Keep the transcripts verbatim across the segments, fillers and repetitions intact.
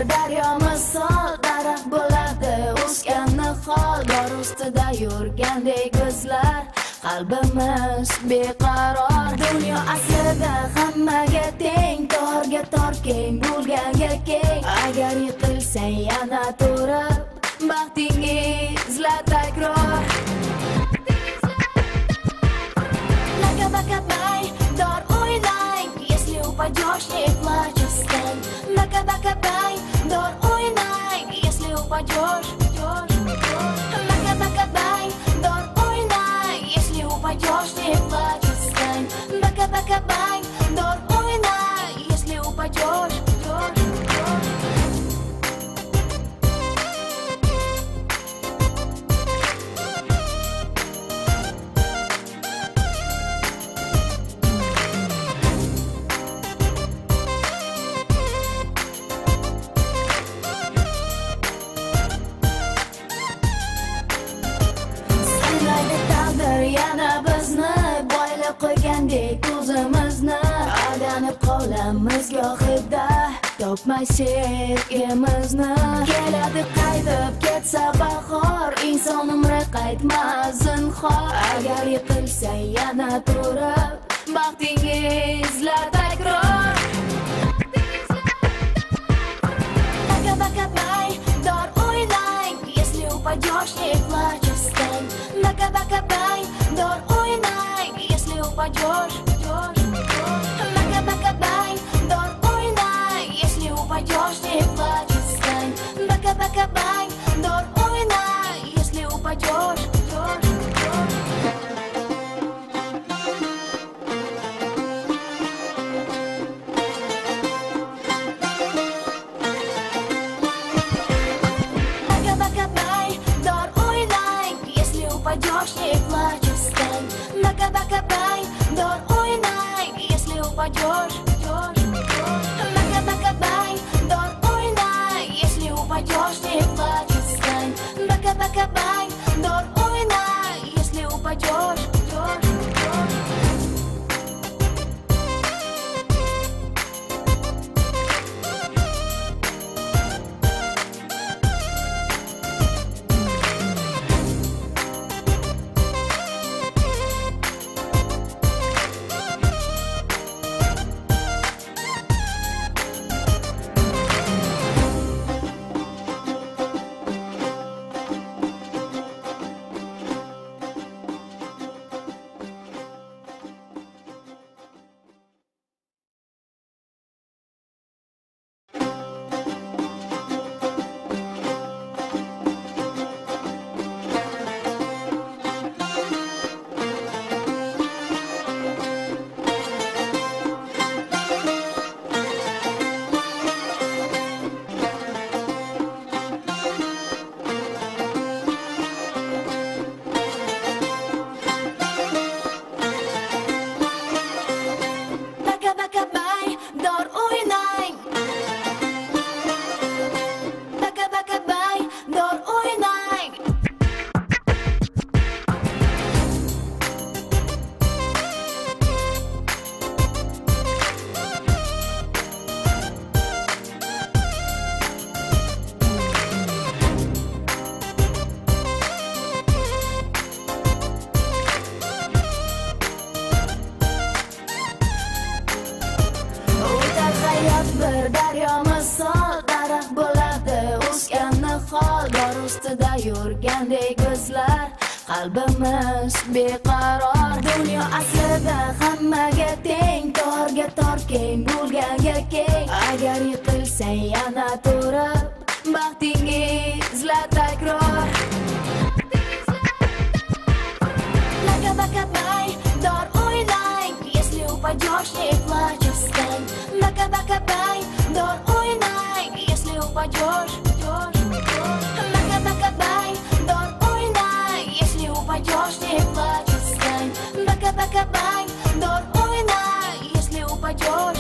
daryo misol, daraxt bo'ladi o'sganni hol. Dor ustida yurgandek bizlar, qalbimiz beqaror. Dunyo aslida hammaga teng, torga tor keng, bo'lganga keng. Agar yiqilsang yana turib, baxtingiz izla takror. Накабакабай, дор o'ynang, если упадешь, не плачь, встань. Накабакабай, дор o'ynang, если упадешь, накабакабай, дор o'ynang, если упадешь, не плачь, встань. Накабакабай, дор o'ynang, если упадешь. Yana bizni boylab qo'ygandek o'zimizni, aldanib qolamiz gohida, topmay sevgimizni. Keladi qaytib ketsa bahor, inson umri qaytmas zinhor. Agar yiqilsang yana turib, baxtingiz izla takror. Накабакабай, дор o'ynang, если упадешь, не плачь, встань. Накабакабай, дор o'ynang, если упадешь. Накабакабай, дор o'ynang, если упадешь, не плачь, встань. Накабакабай, дор o'ynang, если упадешь. Упадешь, не плачь, встань. Накабакабай, дор o'ynang, если упадешь. Накабакабай, дор o'ynang, если упадешь, не плачь, встань. Накабакабай, дор o'ynang, если упадешь. Yurgandek bizlar, qalbimiz beqaror. Dunyo aslida hammaga teng, torga tor keng, bo'lganga keng. Agar yiqilsang yana turib, baxtingiz izla takror. Накабакабай, дор o'ynang, если упадешь, не плачь, встань. Накабакабай, дор o'ynang, если упадешь. Накабакабай, дор o'ynang, если упадешь, не плачь, встань. Накабакабай, дор o'ynang, если упадешь.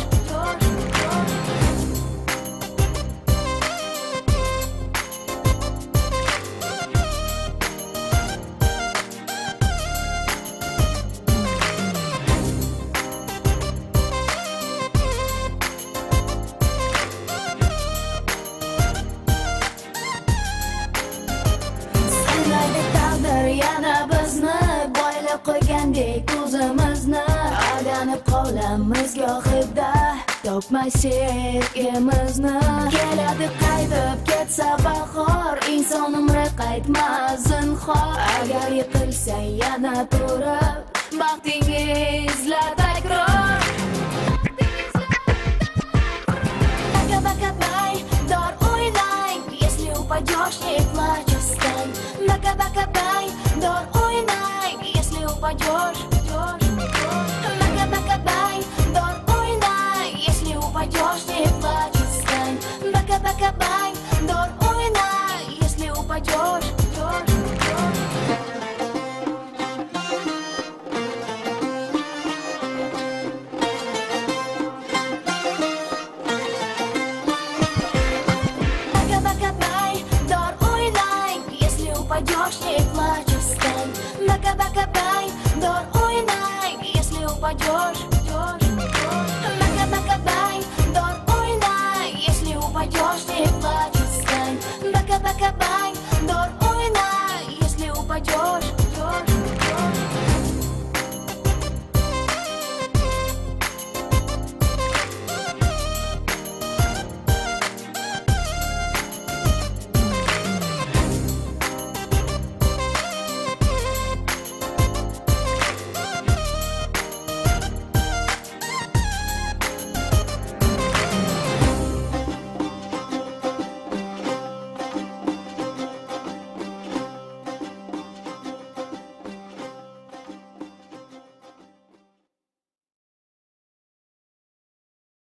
Quvgandek o'zimizni aylanib qolamiz gohida, topmay sevgimizni. Keladi qaytib ketsa bahor, inson umri qaytmas zinhor. Agar yiqilsa yana turib, baxtingiz izla takror. Бака-бака-бай, дор уйнай, если упадешь, не плачь, встань. Бака-бака-бай, дор уйнай, если упадешь. Бака-бака-бай, дор уйнай, если упадешь, не плачь, встань. Бака-бака-бай, дор уйнай, если упадешь. Упадешь, не плачь, встань. Бака-бака-бай, дор уйнай, если упадешь.